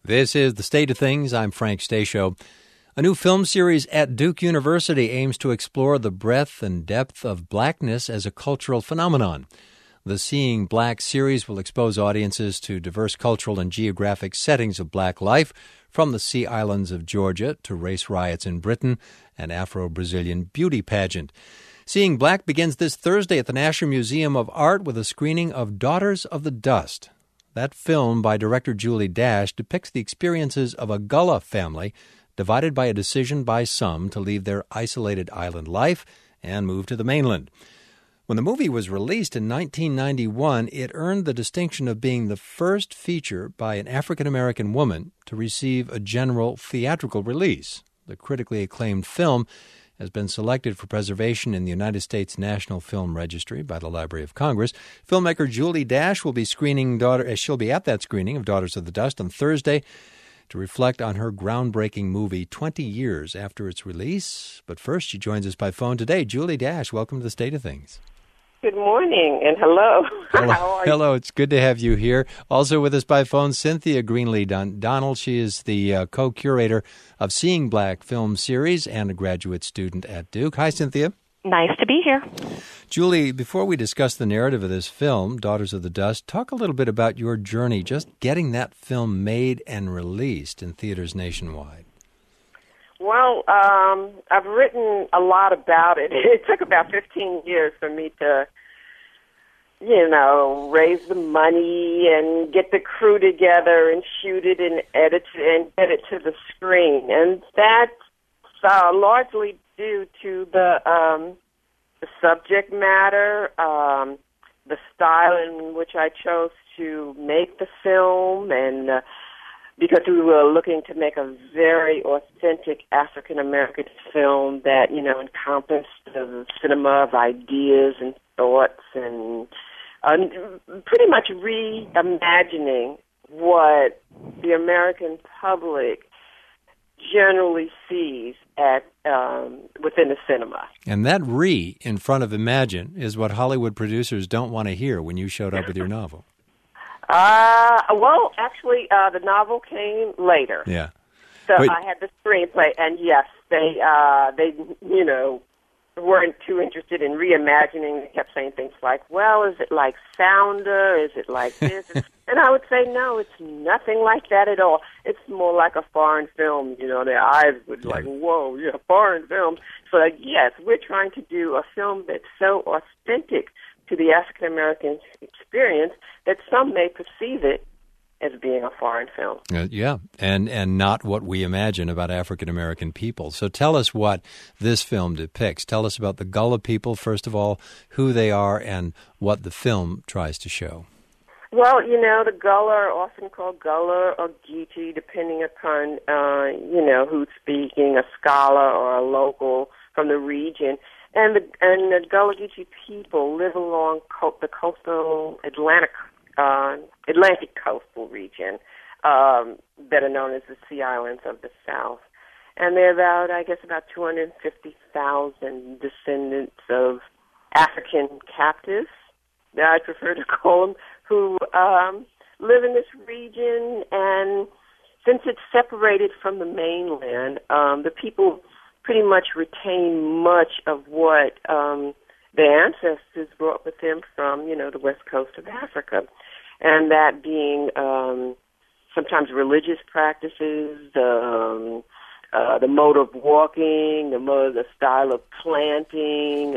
This is The State of Things. I'm Frank Stasio. A new film series at Duke University aims to explore the breadth and depth of blackness as a cultural phenomenon. The Seeing Black series will expose audiences to diverse cultural and geographic settings of black life, from the Sea Islands of Georgia to race riots in Britain, an Afro-Brazilian beauty pageant. Seeing Black begins this Thursday at the National Museum of Art with a screening of Daughters of the Dust. That film by director Julie Dash depicts the experiences of a Gullah family divided by a decision by some to leave their isolated island life and move to the mainland. When the movie was released in 1991, it earned the distinction of being the first feature by an African-American woman to receive a general theatrical release. The critically acclaimed film has been selected for preservation in the United States National Film Registry by the Library of Congress. Filmmaker Julie Dash will be she'll be at that screening of Daughters of the Dust on Thursday to reflect on her groundbreaking movie 20 years after its release. But first, she joins us by phone today. Julie Dash, welcome to The State of Things. Good morning, and hello. How are you? Hello, it's good to have you here. Also with us by phone, Cynthia Greenlee Donald. She is the co-curator of Seeing Black film series and a graduate student at Duke. Hi, Cynthia. Nice to be here. Julie, before we discuss the narrative of this film, Daughters of the Dust, talk a little bit about your journey just getting that film made and released in theaters nationwide. Well, I've written a lot about it. It took about 15 years for me to, raise the money and get the crew together and shoot it and edit it and get it to the screen. And that's largely due to the subject matter, the style in which I chose to make the film, and because we were looking to make a very authentic African-American film that, encompassed the cinema of ideas and thoughts, and pretty much reimagining what the American public generally sees at within the cinema. And that "re" in front of "imagine" is what Hollywood producers don't want to hear when you showed up with your novel. Well, actually, the novel came later. Yeah. So I had the screenplay, and yes, they weren't too interested in reimagining. They kept saying things like, well, is it like Sounder? Is it like this? And I would say, no, it's nothing like that at all. It's more like a foreign film. Their eyes would like, whoa, yeah, foreign film. So, yes, we're trying to do a film that's so authentic to the African-American experience that some may perceive it as being a foreign film. And not what we imagine about African-American people. So tell us what this film depicts. Tell us about the Gullah people, first of all, who they are and what the film tries to show. Well, the Gullah are often called Gullah or Geechee, depending upon, who's speaking, a scholar or a local from the region. And the Gullah Geechee people live along the coastal Atlantic coastal region that are known as the Sea Islands of the South. And they're about 250,000 descendants of African captives, I prefer to call them, who live in this region. And since it's separated from the mainland, the people pretty much retain much of what their ancestors brought with them from, the west coast of Africa. And that being sometimes religious practices, the mode of walking, the style of planting,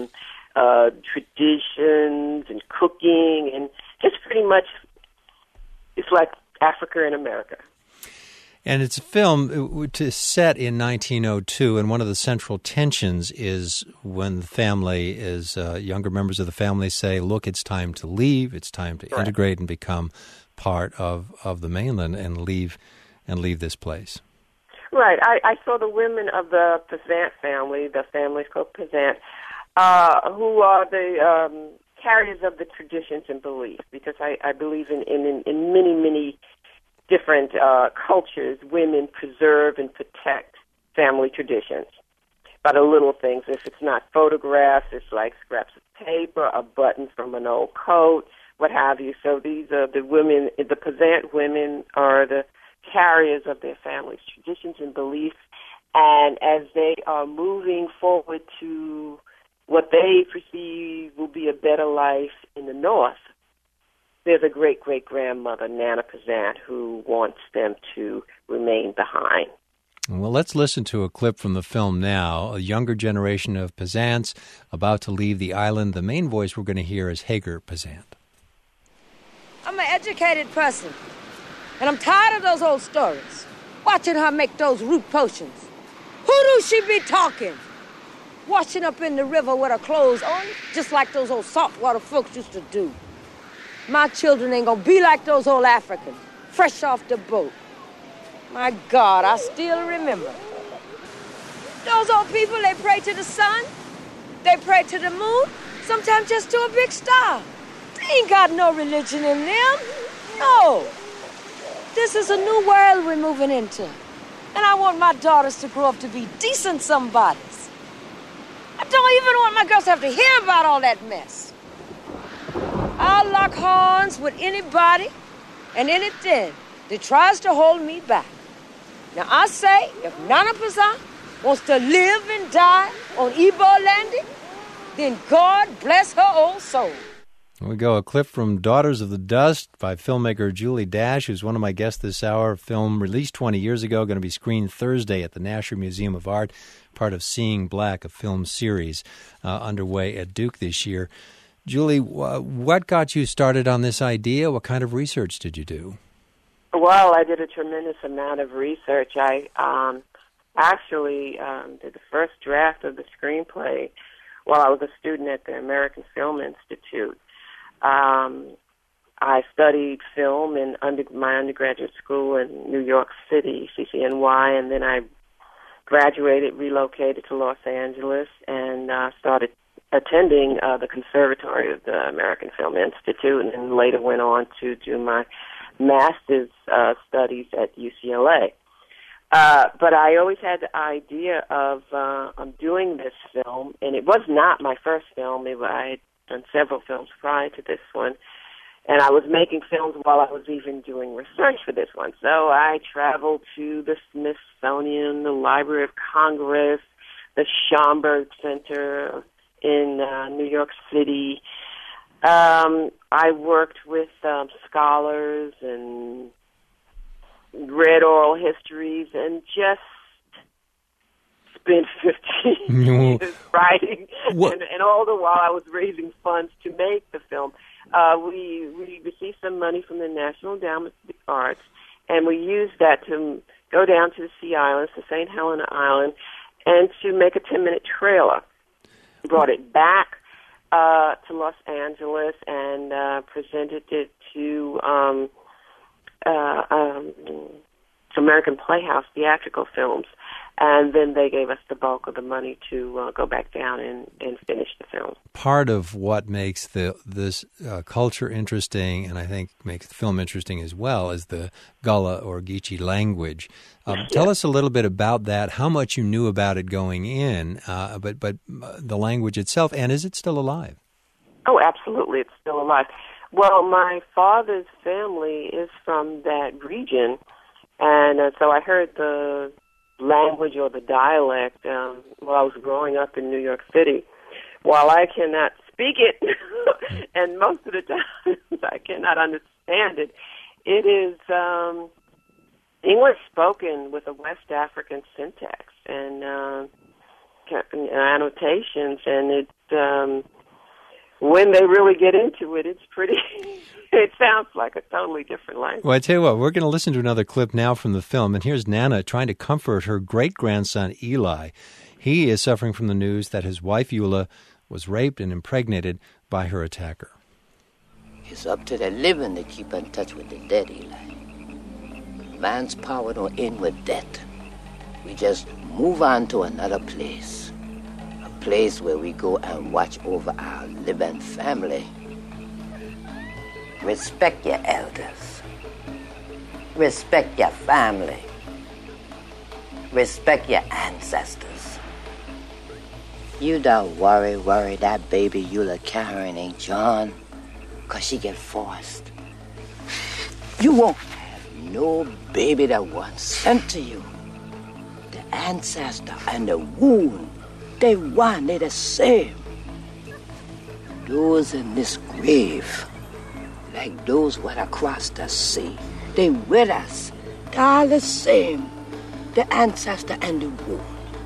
traditions and cooking, and just pretty much it's like Africa in America. And it's a film set in 1902, and one of the central tensions is when the family is, younger members of the family say, look, it's time to leave, it's time to integrate and become part of the mainland and leave this place. Right. I saw the women of the Pezant family, the family's called Pezant, who are the carriers of the traditions and beliefs, because I believe in many, many different cultures, women preserve and protect family traditions by the little things. If it's not photographs, it's like scraps of paper, a button from an old coat, what have you. So these are the women, the Pezant women are the carriers of their family's traditions and beliefs. And as they are moving forward to what they perceive will be a better life in the North, there's a great-great-grandmother, Nana Pazant, who wants them to remain behind. Well, let's listen to a clip from the film now. A younger generation of Pazants about to leave the island. The main voice we're going to hear is Hagar Pazant. I'm an educated person, and I'm tired of those old stories. Watching her make those root potions. Who do she be talking? Washing up in the river with her clothes on, just like those old saltwater folks used to do. My children ain't gonna be like those old Africans, fresh off the boat. My God, I still remember. Those old people, they pray to the sun, they pray to the moon, sometimes just to a big star. They ain't got no religion in them. No. This is a new world we're moving into. And I want my daughters to grow up to be decent somebodies. I don't even want my girls to have to hear about all that mess. I'll lock horns with anybody and anything that tries to hold me back. Now, I say, if Nana Pazant wants to live and die on Ybor Landing, then God bless her old soul. Here we go, a clip from Daughters of the Dust by filmmaker Julie Dash, who's one of my guests this hour. A film released 20 years ago, going to be screened Thursday at the Nasher Museum of Art, part of Seeing Black, a film series underway at Duke this year. Julie, what got you started on this idea? What kind of research did you do? Well, I did a tremendous amount of research. I actually did the first draft of the screenplay while I was a student at the American Film Institute. I studied film in my undergraduate school in New York City, CCNY, and then I graduated, relocated to Los Angeles, and started attending the conservatory of the American Film Institute, and then later went on to do my master's studies at UCLA. But I always had the idea of doing this film, and it was not my first film. I had done several films prior to this one, and I was making films while I was even doing research for this one. So I traveled to the Smithsonian, the Library of Congress, the Schomburg Center in New York City. I worked with scholars and read oral histories and just spent 15 years writing. And all the while I was raising funds to make the film. We received some money from the National Endowment for the Arts, and we used that to go down to the Sea Islands, to St. Helena Island, and to make a 10-minute trailer. Brought it back to Los Angeles and presented it to American Playhouse Theatrical Films, and then they gave us the bulk of the money to go back down and finish the film. Part of what makes this culture interesting, and I think makes the film interesting as well, is the Gullah or Geechee language. Tell us a little bit about that, how much you knew about it going in, but the language itself, and is it still alive? Oh, absolutely, it's still alive. Well, my father's family is from that region, and so I heard the language or the dialect while I was growing up in New York City. While I cannot speak it, and most of the time I cannot understand it, it is English spoken with a West African syntax and annotations, and it when they really get into it, it's pretty. It sounds like a totally different language. Well, I tell you what, we're going to listen to another clip now from the film, and here's Nana trying to comfort her great-grandson, Eli. He is suffering from the news that his wife, Eula, was raped and impregnated by her attacker. It's up to the living to keep in touch with the dead, Eli. Man's power don't end with death. We just move on to another place. A place where we go and watch over our living family. Respect your elders. Respect your family. Respect your ancestors. You don't worry that baby Eula carrying ain't John, 'cause she get forced. You won't have no baby that was sent to you. The ancestor and the wound, they one, they the same. Those in this grave, like those what across the sea, they with us. They all the same, the ancestor and the wound.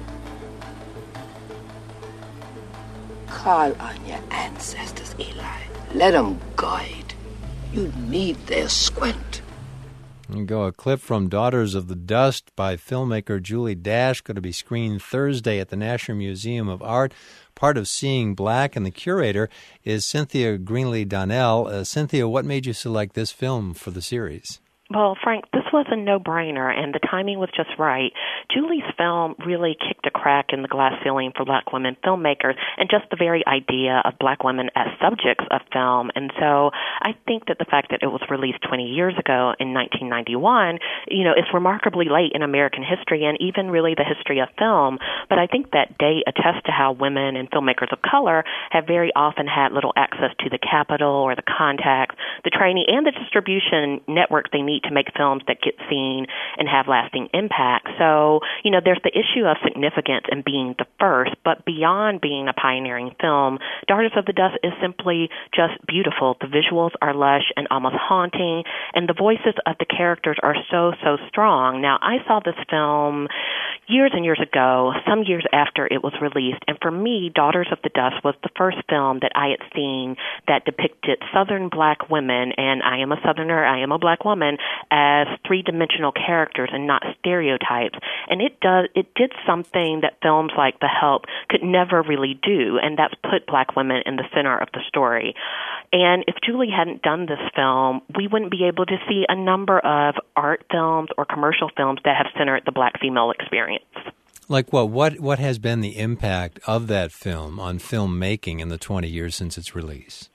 Call on your ancestors, Eli. Let them guide. You need their squint. And go a clip from Daughters of the Dust by filmmaker Julie Dash, going to be screened Thursday at the National Museum of Art, part of Seeing Black, and the curator is Cynthia Greenlee Donnell. Cynthia, what made you select this film for the series? Well, Frank, this was a no-brainer, and the timing was just right. Julie's film really kicked a crack in the glass ceiling for black women filmmakers and just the very idea of black women as subjects of film. And so I think that the fact that it was released 20 years ago in 1991, is remarkably late in American history and even really the history of film. But I think that date attests to how women and filmmakers of color have very often had little access to the capital or the contacts, the training, and the distribution networks they need to make films that get seen and have lasting impact. So, there's the issue of significance in being the first, but beyond being a pioneering film, Daughters of the Dust is simply just beautiful. The visuals are lush and almost haunting, and the voices of the characters are so, so strong. Now, I saw this film years and years ago, some years after it was released, and for me, Daughters of the Dust was the first film that I had seen that depicted Southern black women, and I am a Southerner, I am a black woman, as three-dimensional characters and not stereotypes. And it did something that films like The Help could never really do, and that's put black women in the center of the story. And if Julie hadn't done this film, we wouldn't be able to see a number of art films or commercial films that have centered the black female experience. Like what? What has been the impact of that film on filmmaking in the 20 years since its release?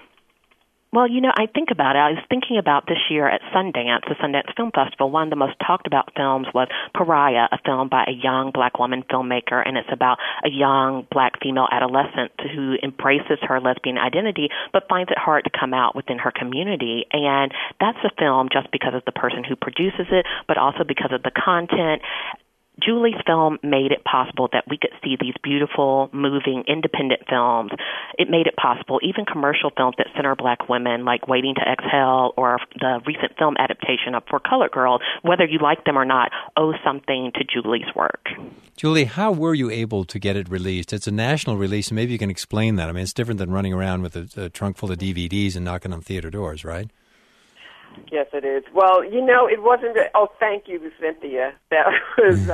Well, I think about it. I was thinking about this year at Sundance, the Sundance Film Festival. One of the most talked about films was Pariah, a film by a young black woman filmmaker, and it's about a young black female adolescent who embraces her lesbian identity but finds it hard to come out within her community. And that's a film just because of the person who produces it, but also because of the content. Julie's film made it possible that we could see these beautiful, moving, independent films. It made it possible, even commercial films that center black women, like Waiting to Exhale or the recent film adaptation of For Colored Girls, whether you like them or not, owe something to Julie's work. Julie, how were you able to get it released? It's a national release, and maybe you can explain that. I mean, it's different than running around with a trunk full of DVDs and knocking on theater doors, right? Yes, it is. Well, it wasn't. Thank you, Cynthia. That was.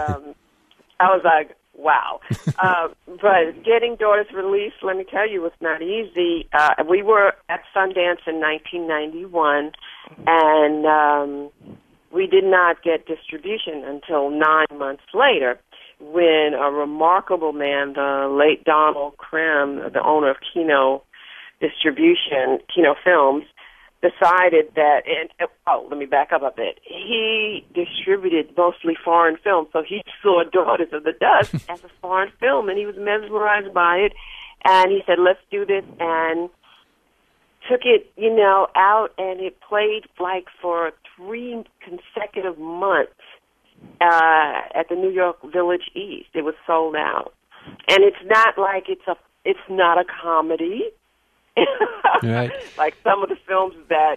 I was like, wow. But getting Daughters released, let me tell you, was not easy. We were at Sundance in 1991, and we did not get distribution until 9 months later, when a remarkable man, the late Donald Krim, the owner of Kino Films, decided that, let me back up a bit. He distributed mostly foreign films, so he saw Daughters of the Dust as a foreign film, and he was mesmerized by it, and he said, let's do this, and took it, out, and it played like for 3 consecutive months at the New York Village East. It was sold out. And it's not like it's not a comedy. Right. Like some of the films that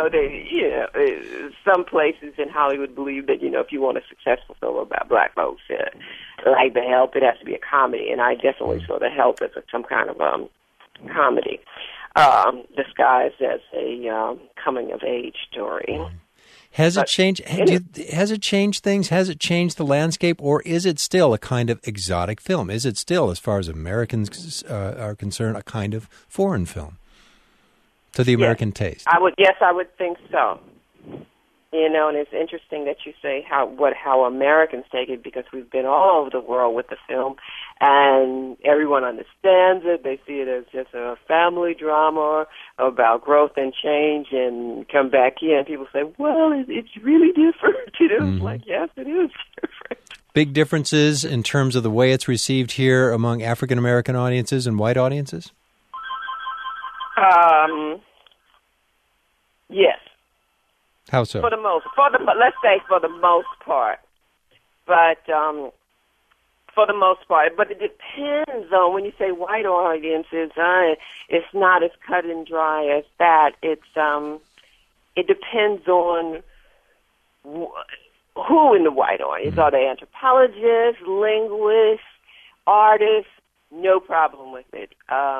some places in Hollywood believe that if you want a successful film about black folks, like The Help, it has to be a comedy, and I definitely saw The Help as some kind of comedy disguised as a coming of age story. Has it changed? Has it changed things? Has it changed the landscape, or is it still a kind of exotic film? Is it still, as far as Americans are concerned, a kind of foreign film to the American taste? I would think so. And it's interesting that you say how Americans take it, because we've been all over the world with the film, and everyone understands it. They see it as just a family drama about growth and change, and come back here and people say, well, it's really different. It's like, yes, it is different. Big differences in terms of the way it's received here among African-American audiences and white audiences? Yes. How so? Let's say for the most part. But for the most part. But it depends on, when you say white audiences, it's not as cut and dry as that. It depends on who in the white audience. Mm-hmm. Are they anthropologists, linguists, artists? No problem with it.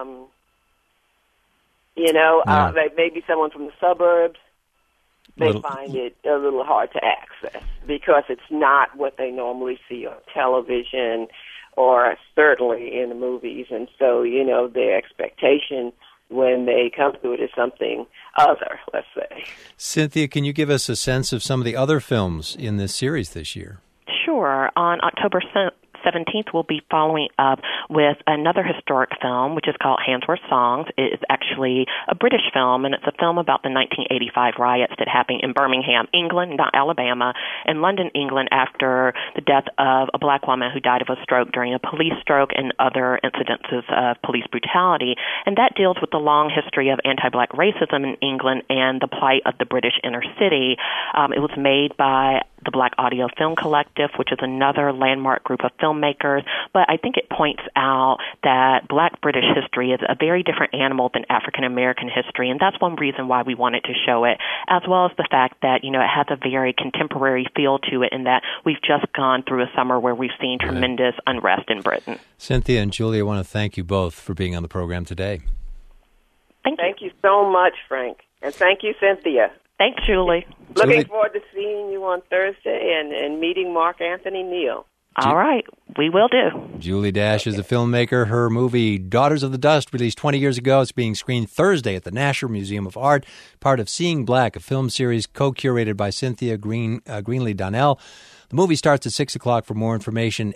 Maybe someone from the suburbs. They find it a little hard to access because it's not what they normally see on television or certainly in the movies. And so, their expectation when they come to it is something other, let's say. Cynthia, can you give us a sense of some of the other films in this series this year? Sure. On October 17th, we'll be following up with another historic film, which is called Handsworth Songs. It is actually a British film, and it's a film about the 1985 riots that happened in Birmingham, England, not Alabama, and London, England, after the death of a black woman who died of a stroke during a police stroke and other incidences of police brutality. And that deals with the long history of anti-black racism in England and the plight of the British inner city. It was made by the Black Audio Film Collective, which is another landmark group of filmmakers, but I think it points out that Black British history is a very different animal than African American history, and that's one reason why we wanted to show it, as well as the fact that, it has a very contemporary feel to it in that we've just gone through a summer where we've seen tremendous unrest in Britain. Cynthia and Julie, I want to thank you both for being on the program today. Thank you so much, Frank, and thank you, Cynthia. Thanks, Julie. Looking forward to seeing you on Thursday and meeting Mark Anthony Neal. All right. We will do. Julie Dash is a filmmaker. Her movie Daughters of the Dust, released 20 years ago, is being screened Thursday at the Nasher Museum of Art, part of Seeing Black, a film series co-curated by Cynthia Greenlee Donnell. The movie starts at 6 o'clock. For more information,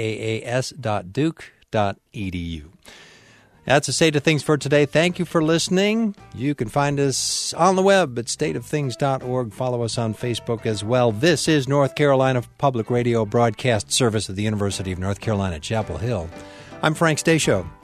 aas.duke.edu. That's the state of things for today. Thank you for listening. You can find us on the web at stateofthings.org. Follow us on Facebook as well. This is North Carolina Public Radio broadcast service of the University of North Carolina, Chapel Hill. I'm Frank Stashow.